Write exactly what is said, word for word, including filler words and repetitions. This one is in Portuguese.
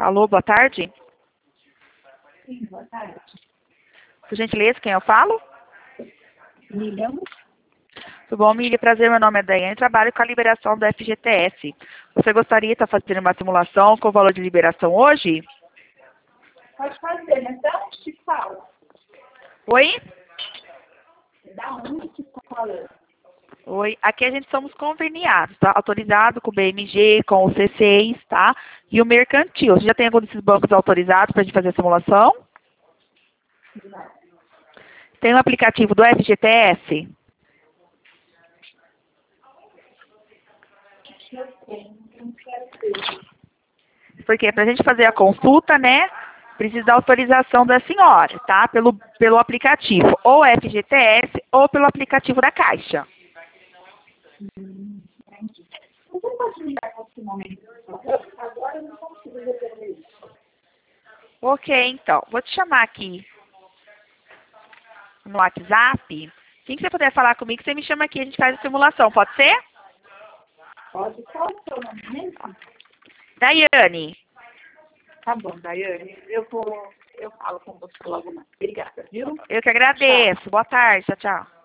Alô, boa tarde. Sim, boa tarde. Por gentileza, quem eu falo? Miriam. Tudo bom, Miriam? Prazer, meu nome é Daiane, trabalho com a liberação do F G T S. Você gostaria de estar fazendo uma simulação com o valor de liberação hoje? Pode fazer, mas da onde que fala? Oi? Da onde que está falando? Oi, aqui a gente somos conveniados, tá? Autorizado com o B M G, com o C seis, tá? E o mercantil. Você já tem algum desses bancos autorizados para a gente fazer a simulação? Tem o aplicativo do F G T S? Eu tenho, não quero ter. Porque para a gente fazer a consulta, né, precisa da autorização da senhora, tá? Pelo, pelo aplicativo, ou F G T S, ou pelo aplicativo da Caixa. Hum, entendi. Você pode me dar nesse momento, por favor? Agora eu não consigo resolver isso. Ok, então. Vou te chamar aqui no WhatsApp. Quem que você puder falar comigo, você me chama aqui, a gente faz a simulação. Pode ser? Pode? Qual é o seu nome mesmo? Daiane. Tá bom, Daiane. Eu vou, eu falo com você logo mais. Obrigada, viu? Eu que agradeço. Boa tarde. Tchau, tchau.